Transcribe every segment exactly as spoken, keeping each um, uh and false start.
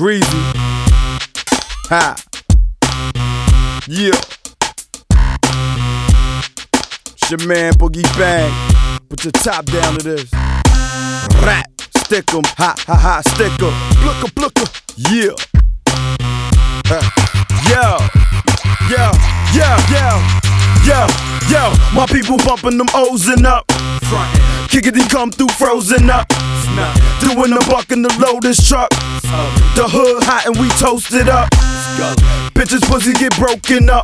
Greasy. Ha. Yeah. It's your man Boogie Bang. Put your top down to this. Rat. Stick 'em. Ha ha ha. Stick 'em. Blooka blooka. Yeah. Uh. Yo. Yo. Yo. Yo. Yo. Yo. My people bumping them O's and up. Kickity come through frozen up. Doing the buck in the Lotus truck. The hood hot and we toasted up. Bitches pussy get broken up.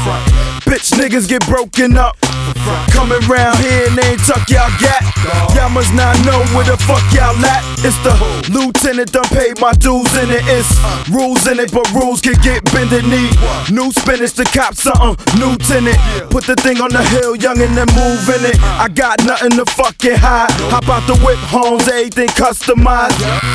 Bitch niggas get broken up. Coming round here and they ain't tuck y'all gat. Y'all must not know where the fuck y'all at. It's the lieutenant done paid my dues in it. It's rules in it, but rules can get bended knee. New spinach to cop something new tenant. Put the thing on the hill, young and then move in it. I got nothing to fucking hide. Hop out the whip, homes, everything customized.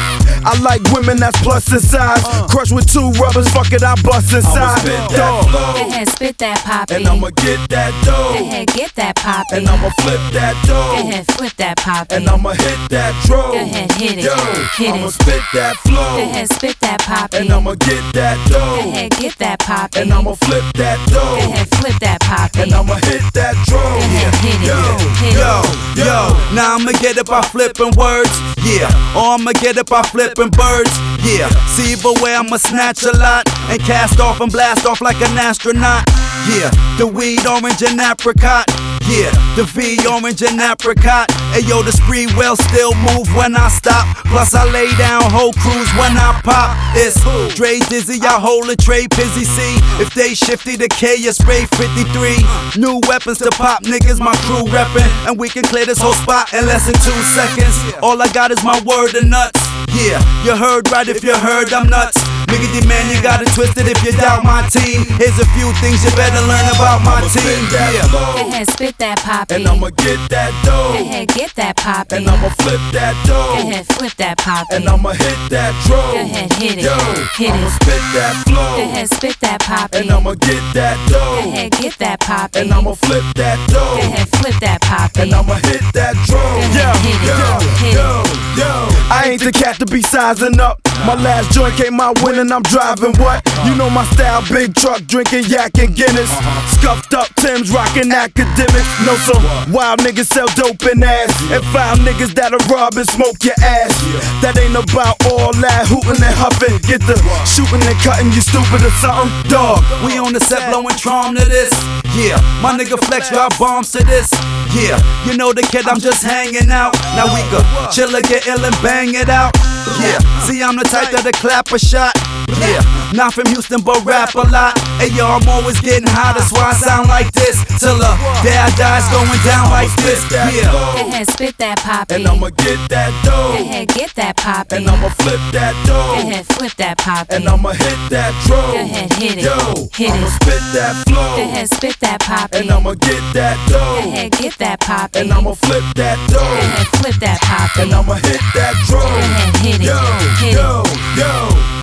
I like women that's plus in size. Crush with two rubbers, fuck it, I bust inside. Go ahead, spit that poppin'. And I'ma get that dough. Go ahead, get that poppin'. And I'ma flip that dough. Go ahead, flip that poppin'. And I'ma hit that dro. Go ahead, hit it. Yo, hit I'ma it. spit that flow. Go ahead, spit that poppin'. And I'ma get that dough. Go ahead, get that poppin'. And I'ma flip that dough. Go ahead, flip that poppin'. And I'ma hit that dro. Go ahead, hit it. Yo, hit it. Yo, yo, now I'ma get it by flipping words, yeah. Or I'ma get it by flipping birds, yeah. See, but where I'ma snatch a lot and cast off and blast off like an astronaut, yeah. The weed, orange, and apricot, yeah. The V, orange, and apricot. Ayo, the spree well still move when I stop. Plus I lay down whole crews when I pop. It's Dre Dizzy, I hold a tray, Pizzy C. If they shifty, the K, you spray fifty-three. New weapons to pop, niggas, my crew reppin'. And we can clear this whole spot in less than two seconds. All I got is my word and nuts. Yeah, you heard right if you heard I'm nuts. Nigga, man, you got it twisted if you doubt my team. Here's a few things you better learn about my I'ma team. spit that Yeah. flow. Go ahead, spit that poppin'. And I'ma get that dough. Go ahead, get that poppin'. And I'ma flip that Go dough. ahead, flip that poppin'. And I'ma hit that dro. Go ahead, hit it. Yo, hit I'ma it. spit that flow. Go ahead, spit that poppin'. And I'ma get that Go dough. ahead, get that poppin'. And I'ma flip that Go dough. ahead, flip that poppin'. And I'ma hit that dro. Yo, hit it. yo, Hit it. yo, yo. I ain't the cat to be sizing up. My last joint came out winning, I'm driving what? You know my style, big truck, drinking yak and Guinness. Scuffed up Timbs, rocking academics. Know some wild niggas sell dope and ass. And foul niggas that'll rob and smoke your ass. That ain't about all that hooting and huffing. Get the shooting and cutting, you stupid or something? Dog, We on the set blowing charm to this. Yeah, my nigga Flex drop bombs to this. Yeah, you know the kid, I'm just hanging out. Now we could chill or get ill and bang it out. Yeah, see I'm the type that'll clap a shot. Yeah, not from Houston but rap a lot. Hey yo, I'm always getting high, that's why I sound like this. Till the day I die, it's going down like this. Yeah. Go ahead, spit that poppin'. and I'ma get that Go dough. ahead, get that poppin'. And I'ma flip that Go dough. ahead, flip that poppin'. And I'ma hit that dro. Go ahead, hit it. Yo, hit I'ma it. spit that flow. Go ahead, spit that poppin'. And I'ma get that Go dough. ahead, get that poppin'. And I'ma flip that Go dough. ahead, flip that poppin'. And I'ma hit that dro. Go ahead, hit it. Yo, Hit it. yo, yo.